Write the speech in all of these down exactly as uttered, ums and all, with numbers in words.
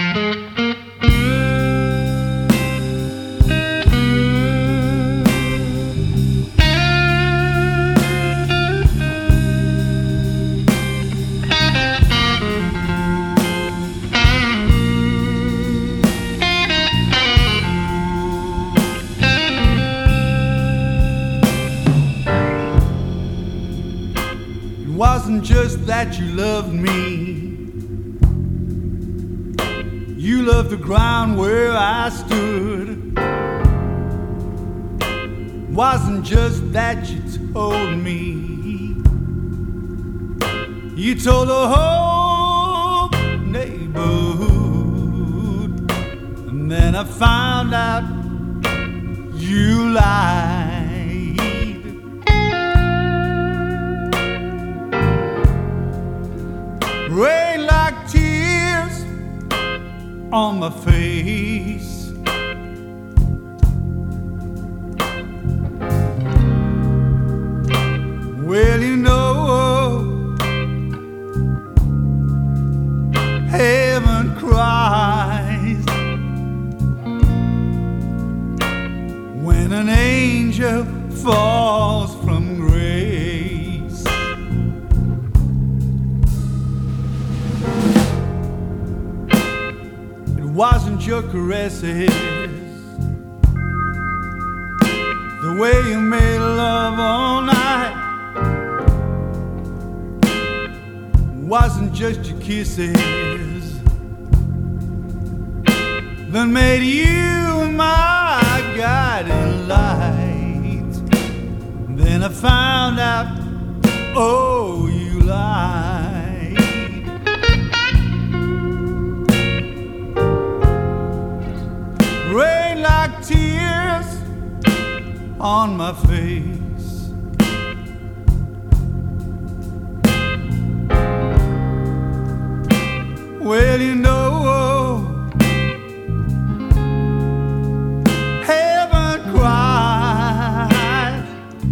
Wasn't just that you loved me, you loved the ground where I stood. Wasn't just that you told me, you told the whole neighborhood. And then I found out you lied. Rain like tears on my face. Well, you know, heaven cries when an angel falls from grace. It wasn't your caresses, the way you made love all night. Wasn't just your kisses that made you my guiding light. Then I found out, oh, you lied. Rain like tears on my face. Well, you know, heaven cries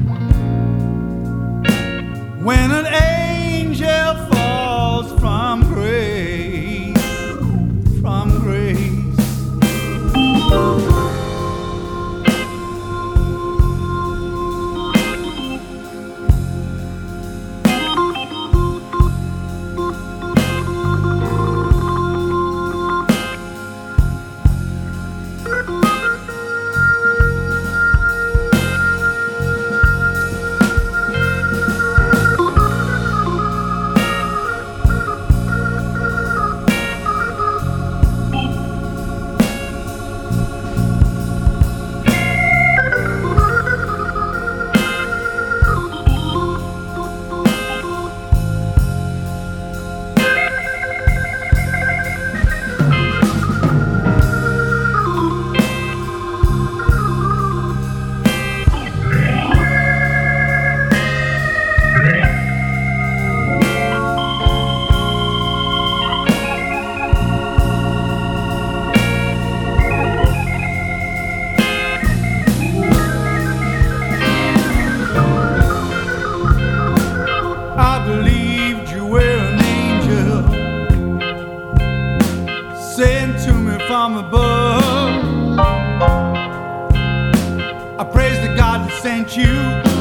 when an angel falls from grace, from grace. Sent to me from above. I praise the God that sent you.